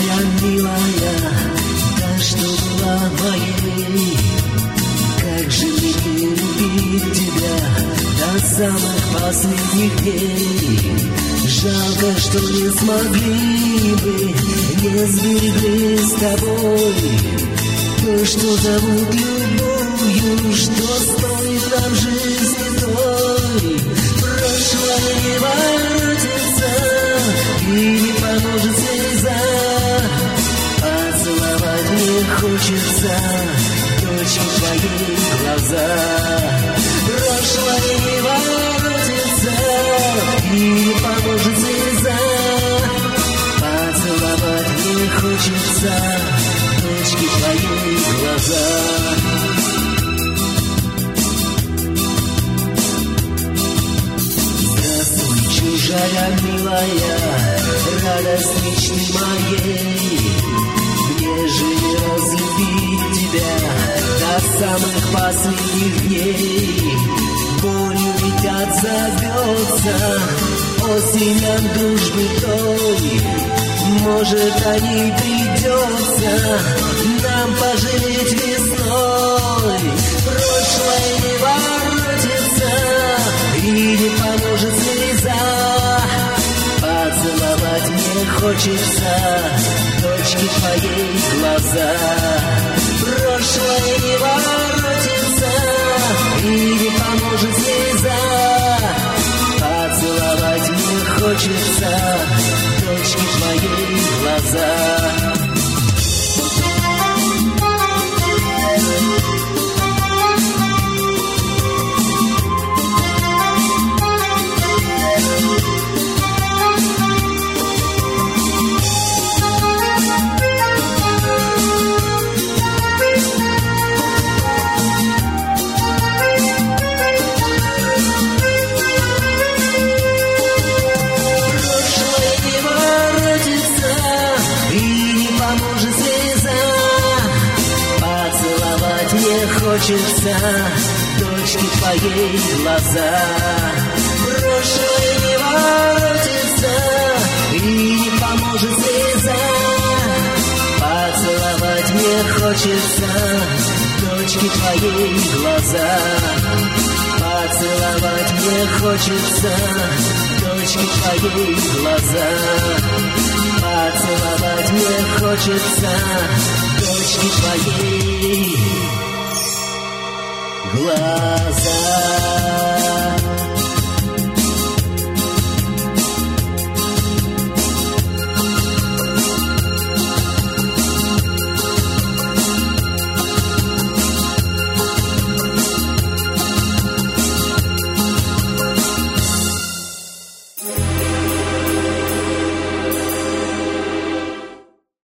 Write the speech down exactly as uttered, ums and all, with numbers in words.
чужая, милая, та, что была моей. Как же мне любить тебя до самых последних дней. Жалко, что не смогли бы, не сберегли с тобой то, что зовут любовью, что стоит нам жизни той. Прошлое не воротится и не поможет слеза. Поцеловать мне хочется точки твои глаза. Прошлое не воротится и не поможет слеза. Поцеловать мне хочется точки твои глаза. Чужая, милая, радость мечты моей. Мне же не разлюбить тебя до самых последних дней. Болью ведь отзовется осеням дружбы той. Может, о ней придется нам пожалеть весной. Прошлое не воротится и не поможет слеза. Поцеловать мне хочется точки твоей глаза. Прошлое не воротится и не поможет слеза. Поцеловать мне хочется точки твоей глаза. Хочется точки твоей глаза. Прошлое не воротится и не поможет слеза. Поцеловать мне хочется точки твоей глаза. Поцеловать мне хочется точки твоей глаза. Поцеловать мне хочется точки твоей глаза.